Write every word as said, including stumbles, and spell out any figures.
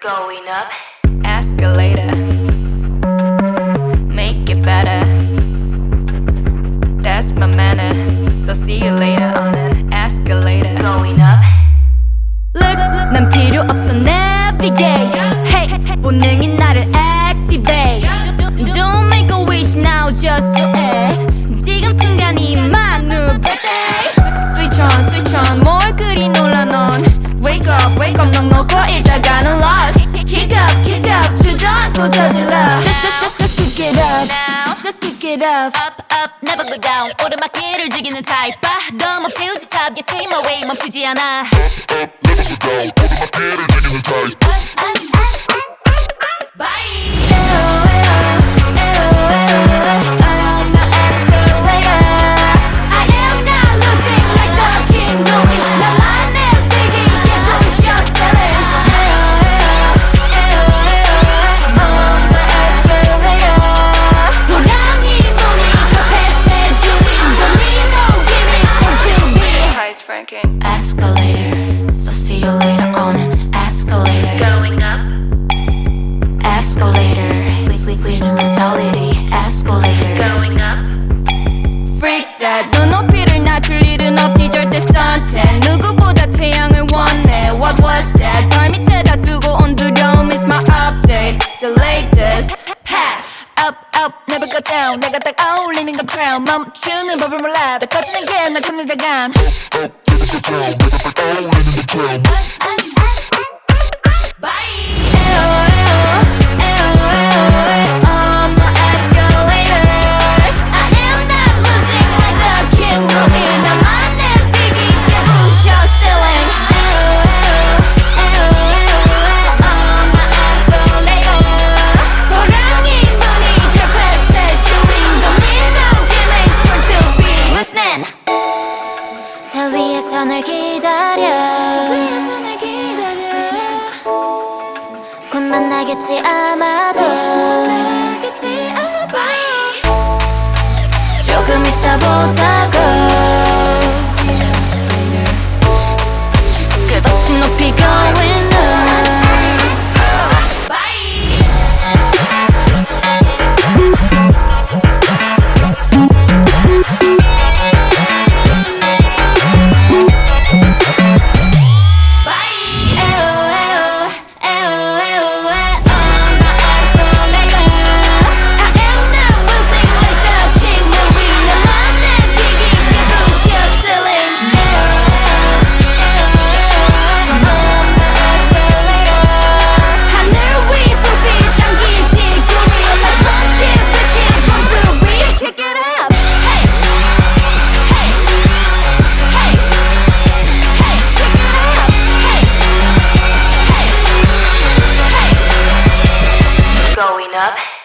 Going up, escalator. Make it better. That's my manner. So see you later on an escalator. Going up. Look, 난 필요 없어 navigate. Hey, 본능이 나를 activate. Don't make a wish now, just do it. 지금 순간이만 누베데. Switch on, switch on. 뭘 그리 놀라 넌. Wake up, wake up. 넌 놓고 있다가는 lost. Kick up, kick up. 주저앉고 저질러. Just, just, just, just pick it up. Just pick it up. Up, up, never go down. 오르막길을 즐기는 타입. 빠름 없이 우지탑. Yeah, swim away. 멈추지 않아. Franking. Escalator. So see you later on an escalator. Going up. Escalator. Winning mentality. Escalator. Going up. Freak that. 눈높이를 낮출 일은 없지 절대 선택. 누구보다 태양을 원해. What was that? 발 밑에다 두고 온 두려움 is my update. The latest. Pass. Up, up, never go down. 내가 딱 어울리는 건 crown. 멈추는 법을 몰라. 더 커지는 게 날 탐내다간. 저 위에서 널 기다려. 곧 만나겠지 아마도. 조금 이따 보자고. 끝없이 높이 going up. Going up.